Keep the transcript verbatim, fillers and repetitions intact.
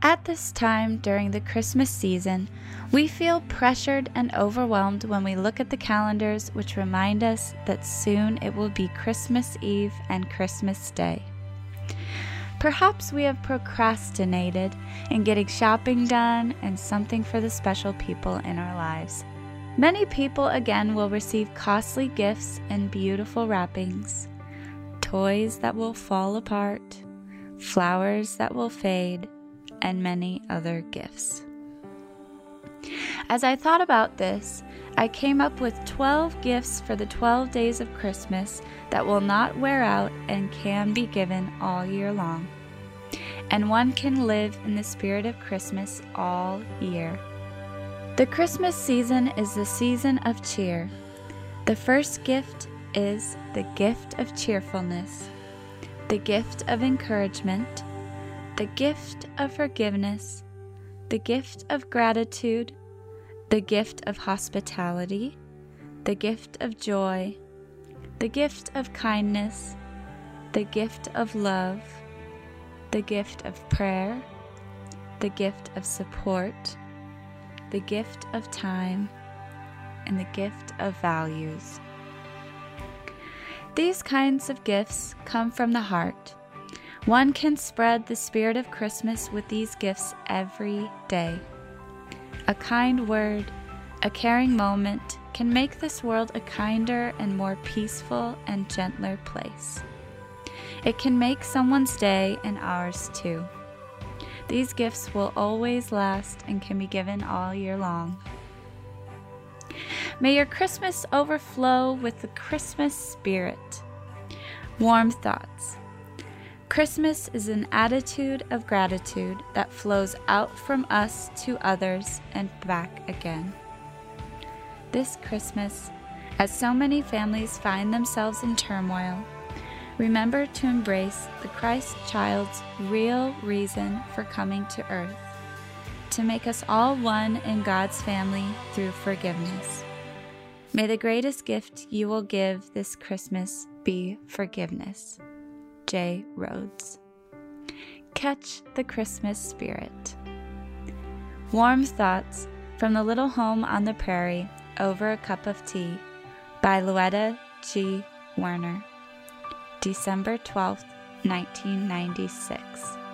At this time during the Christmas season, we feel pressured and overwhelmed when we look at the calendars which remind us that soon it will be Christmas Eve and Christmas Day. Perhaps we have procrastinated in getting shopping done and something for the special people in our lives. Many people again will receive costly gifts and beautiful wrappings, toys that will fall apart, flowers that will fade, and many other gifts. As I thought about this, I came up with twelve gifts for the twelve days of Christmas that will not wear out and can be given all year long. And one can live in the spirit of Christmas all year. The Christmas season is the season of cheer. The first gift is the gift of cheerfulness, the gift of encouragement, the gift of forgiveness, the gift of gratitude, the gift of hospitality, the gift of joy, the gift of kindness, the gift of love, the gift of prayer, the gift of support, the gift of time, and the gift of values. These kinds of gifts come from the heart. One can spread the spirit of Christmas with these gifts every day. A kind word, a caring moment can make this world a kinder and more peaceful and gentler place. It can make someone's day and ours too. These gifts will always last and can be given all year long. May your Christmas overflow with the Christmas spirit. Warm thoughts. Christmas is an attitude of gratitude that flows out from us to others and back again. This Christmas, as so many families find themselves in turmoil, remember to embrace the Christ child's real reason for coming to earth, to make us all one in God's family through forgiveness. May the greatest gift you will give this Christmas be forgiveness. J. Rhodes. Catch the Christmas spirit. Warm Thoughts from the Little Home on the Prairie Over a Cup of Tea by Louetta G. Werner. December twelfth, nineteen ninety-six.